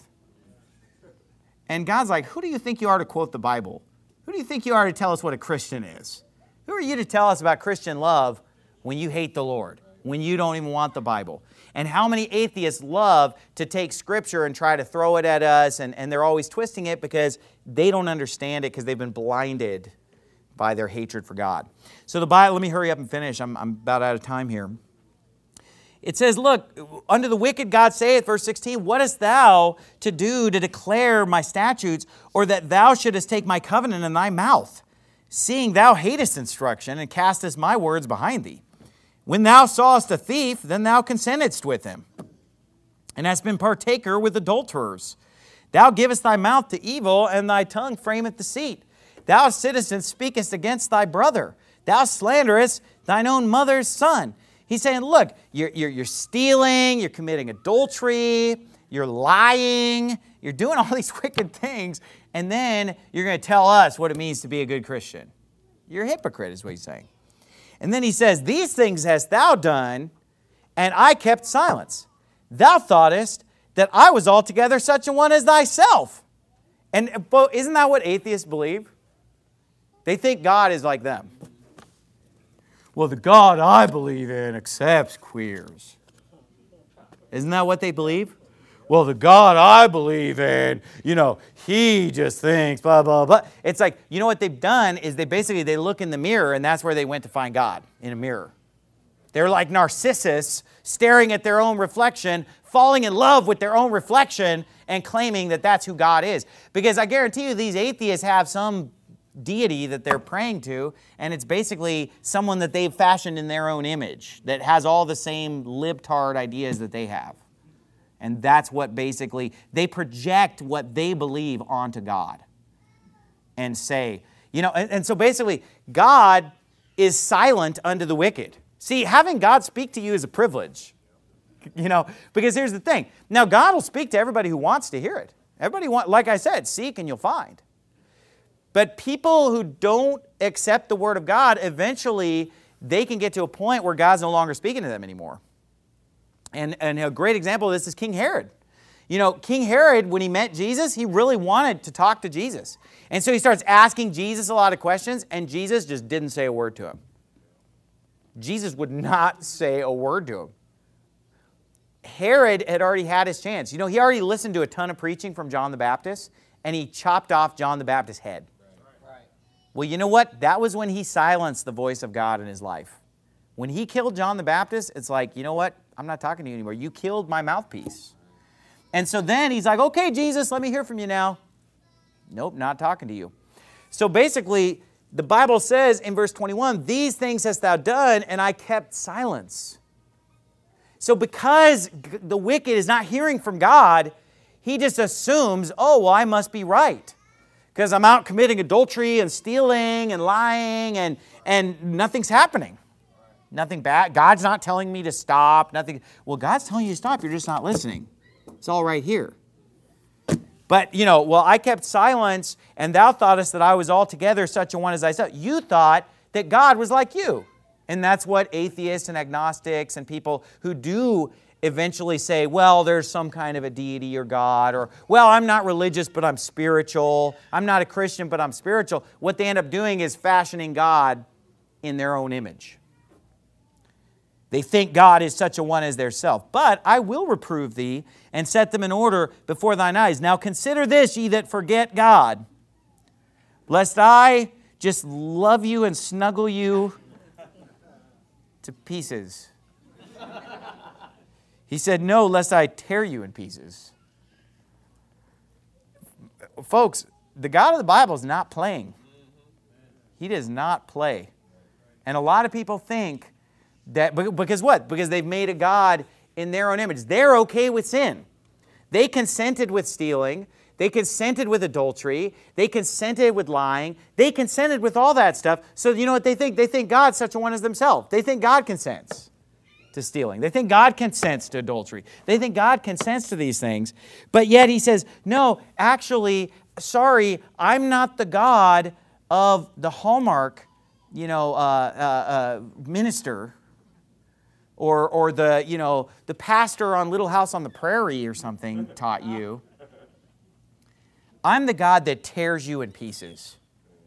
And God's like, who do you think you are to quote the Bible? Who do you think you are to tell us what a Christian is? Who are you to tell us about Christian love when you hate the Lord, when you don't even want the Bible? And how many atheists love to take Scripture and try to throw it at us, and they're always twisting it because they don't understand it because they've been blinded by their hatred for God. So the Bible, let me hurry up and finish. I'm about out of time here. It says, look, unto the wicked God saith, verse 16, what hast thou to do to declare my statutes, or that thou shouldest take my covenant in thy mouth, seeing thou hatest instruction, and castest my words behind thee? When thou sawest a thief, then thou consentedst with him, and hast been partaker with adulterers. Thou givest thy mouth to evil, and thy tongue frameth deceit. Thou sittest and speakest against thy brother. Thou slanderest thine own mother's son. He's saying, look, you're stealing, you're committing adultery, you're lying, you're doing all these wicked things, and then you're going to tell us what it means to be a good Christian. You're a hypocrite, is what he's saying. And then he says, these things hast thou done, and I kept silence. Thou thoughtest that I was altogether such a one as thyself. And isn't that what atheists believe? They think God is like them. Well, the God I believe in accepts queers. Isn't that what they believe? Well, the God I believe in, He just thinks, blah, blah, blah. It's like, what they've done is they look in the mirror, and that's where they went to find God, in a mirror. They're like Narcissus, staring at their own reflection, falling in love with their own reflection, and claiming that that's who God is. Because I guarantee you these atheists have some deity that they're praying to, and it's basically someone that they've fashioned in their own image that has all the same libtard ideas that they have. And that's what basically, they project what they believe onto God and say, and so basically, God is silent unto the wicked. See, having God speak to you is a privilege, because here's the thing. Now, God will speak to everybody who wants to hear it. Everybody like I said, seek and you'll find. But people who don't accept the Word of God, eventually they can get to a point where God's no longer speaking to them anymore. And a great example of this is King Herod. King Herod, when he met Jesus, he really wanted to talk to Jesus. And so he starts asking Jesus a lot of questions, and Jesus just didn't say a word to him. Jesus would not say a word to him. Herod had already had his chance. He already listened to a ton of preaching from John the Baptist, and he chopped off John the Baptist's head. Well, you know what? That was when he silenced the voice of God in his life. When he killed John the Baptist, it's like, you know what? I'm not talking to you anymore. You killed my mouthpiece. And so then he's like, okay, Jesus, let me hear from you now. Nope, not talking to you. So basically, the Bible says in verse 21, these things hast thou done, and I kept silence. So because the wicked is not hearing from God, he just assumes, oh, well, I must be right. Because I'm out committing adultery and stealing and lying, and nothing's happening. Nothing bad. God's not telling me to stop. Nothing. Well, God's telling you to stop. You're just not listening. It's all right here. But, well, I kept silence, and thou thoughtest that I was altogether such a one as thyself. You thought that God was like you. And that's what atheists and agnostics and people who do eventually say, well, there's some kind of a deity or God, or, well, I'm not religious, but I'm spiritual. I'm not a Christian, but I'm spiritual. What they end up doing is fashioning God in their own image. They think God is such a one as their self. But I will reprove thee and set them in order before thine eyes. Now consider this, ye that forget God, lest I just love you and snuggle you to pieces. He said, no, lest I tear you in pieces. Folks, the God of the Bible is not playing. He does not play. And a lot of people think that, because what? Because they've made a God in their own image. They're okay with sin. They consented with stealing. They consented with adultery. They consented with lying. They consented with all that stuff. So you know what they think? They think God's such a one as themselves. They think God consents to stealing. They think God consents to adultery. They think God consents to these things. But yet he says, no, actually, sorry, I'm not the God of the Hallmark, minister, or the pastor on Little House on the Prairie or something taught you. I'm the God that tears you in pieces.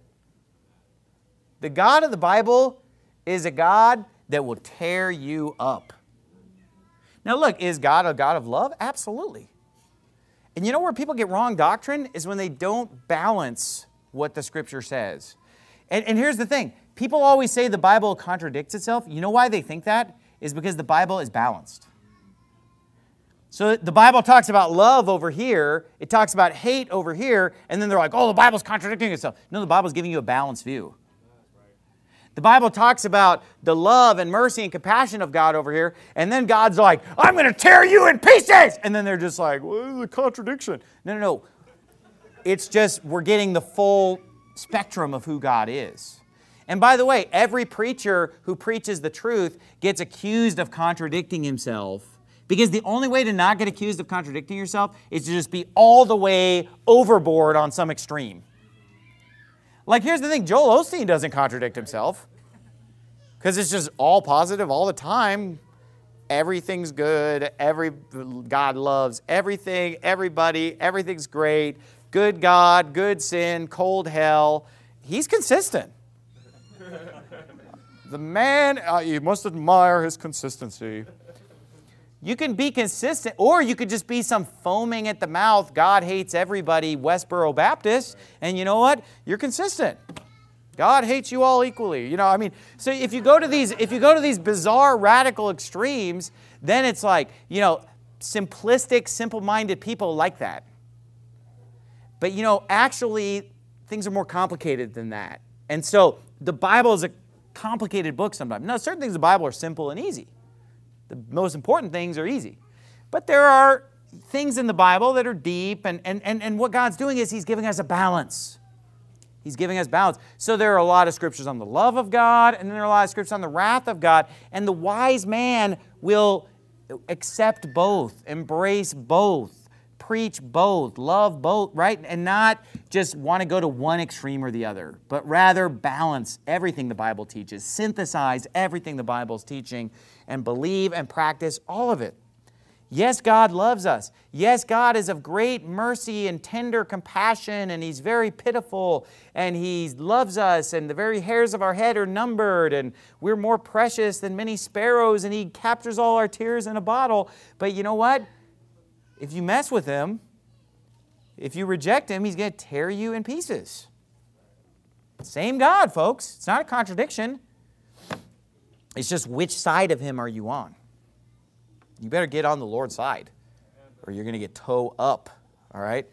The God of the Bible is a God that will tear you up. Now look, is God a God of love? Absolutely. And you know where people get wrong doctrine? Is when they don't balance what the Scripture says. And here's the thing. People always say the Bible contradicts itself. You know why they think that? Is because the Bible is balanced. So the Bible talks about love over here, it talks about hate over here, and then they're like, oh, the Bible's contradicting itself. No, the Bible's giving you a balanced view. The Bible talks about the love and mercy and compassion of God over here, and then God's like, I'm going to tear you in pieces! And then they're just like, well, this is a contradiction. No. It's just we're getting the full spectrum of who God is. And by the way, every preacher who preaches the truth gets accused of contradicting himself, because the only way to not get accused of contradicting yourself is to just be all the way overboard on some extreme. Like, here's the thing, Joel Osteen doesn't contradict himself, because it's just all positive all the time. Everything's good. God loves everything, everybody, everything's great. Good God, good sin, cold hell. He's consistent. The man, you must admire his consistency. You can be consistent, or you could just be some foaming at the mouth, God hates everybody, Westboro Baptist, and you know what? You're consistent. God hates you all equally. So if you go to these bizarre radical extremes, then it's like, simplistic, simple-minded people like that. But actually things are more complicated than that. And so the Bible is a complicated book sometimes. No, certain things in the Bible are simple and easy. The most important things are easy. But there are things in the Bible that are deep, and what God's doing is He's giving us a balance. He's giving us balance. So there are a lot of scriptures on the love of God, and then there are a lot of scriptures on the wrath of God, and the wise man will accept both, embrace both, preach both, love both, right? And not just want to go to one extreme or the other, but rather balance everything the Bible teaches, synthesize everything the Bible's teaching, and believe and practice all of it. Yes, God loves us. Yes, God is of great mercy and tender compassion, and He's very pitiful, and He loves us, and the very hairs of our head are numbered, and we're more precious than many sparrows, and He captures all our tears in a bottle. But you know what? If you mess with Him, if you reject Him, He's going to tear you in pieces. Same God, folks. It's not a contradiction. It's just which side of Him are you on? You better get on the Lord's side, or you're going to get toe up, all right?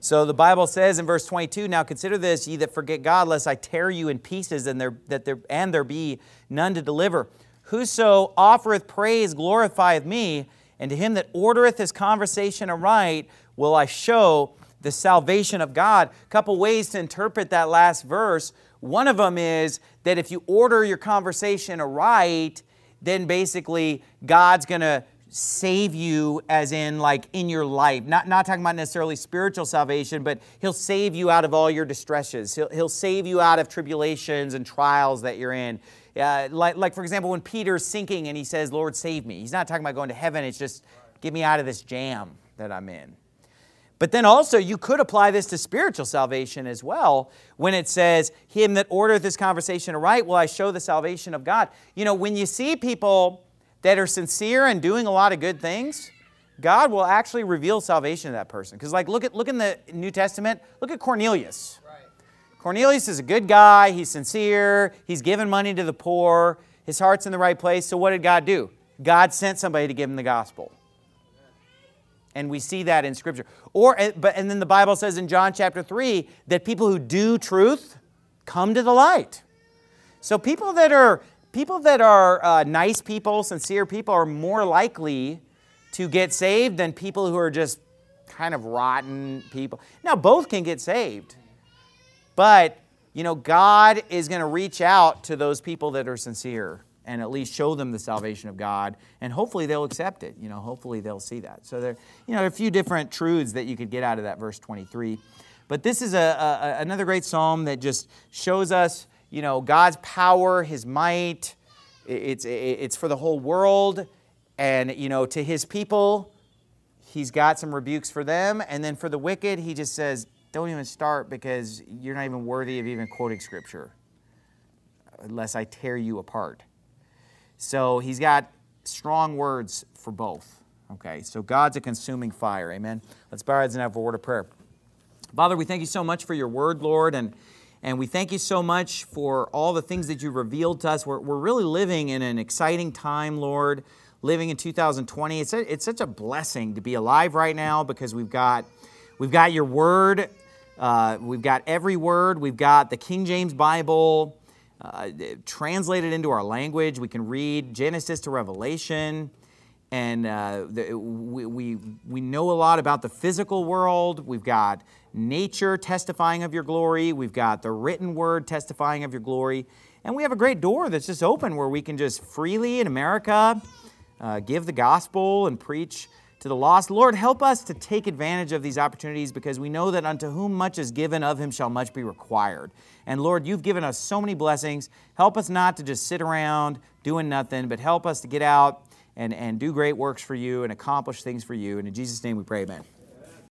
So the Bible says in verse 22, "Now consider this, ye that forget God, lest I tear you in pieces, and there be none to deliver. Whoso offereth praise glorifieth me, and to him that ordereth his conversation aright will I show the salvation of God." A couple ways to interpret that last verse. One of them is that if you order your conversation aright, then basically God's going to save you, as in like in your life. Not talking about necessarily spiritual salvation, but He'll save you out of all your distresses. He'll save you out of tribulations and trials that you're in. Like for example, when Peter's sinking and he says, "Lord, save me." He's not talking about going to heaven. It's just, get me out of this jam that I'm in. But then also you could apply this to spiritual salvation as well when it says, "Him that ordereth this conversation aright will I show the salvation of God." You know, when you see people that are sincere and doing a lot of good things, God will actually reveal salvation to that person. Because like look in the New Testament, look at Cornelius. Right. Cornelius is a good guy, he's sincere, he's giving money to the poor, his heart's in the right place. So what did God do? God sent somebody to give him the gospel. And we see that in Scripture. And then the Bible says in John chapter 3 that people who do truth come to the light. So people that are nice people, sincere people, are more likely to get saved than people who are just kind of rotten people. Now, both can get saved. But, you know, God is going to reach out to those people that are sincere and at least show them the salvation of God, and hopefully they'll accept it. You know, hopefully they'll see that. So there are a few different truths that you could get out of that verse 23. But this is another great psalm that just shows us, you know, God's power, His might. It's for the whole world, and, you know, to His people, He's got some rebukes for them, and then for the wicked, He just says, don't even start because you're not even worthy of even quoting Scripture, unless I tear you apart. So He's got strong words for both. Okay, so God's a consuming fire. Amen. Let's bow our heads and have a word of prayer. Father, we thank You so much for Your word, Lord, and we thank You so much for all the things that You revealed to us. We're really living in an exciting time, Lord, living in 2020. It's such a blessing to be alive right now because we've got Your word. We've got every word. We've got the King James Bible translated into our language. We can read Genesis to Revelation, and we know a lot about the physical world. We've got nature testifying of Your glory. We've got the written word testifying of Your glory. And we have a great door that's just open where we can just freely in America give the gospel and preach to the lost. Lord, help us to take advantage of these opportunities because we know that unto whom much is given, of him shall much be required. And Lord, You've given us so many blessings. Help us not to just sit around doing nothing, but help us to get out and do great works for You and accomplish things for You. And in Jesus' name we pray, amen.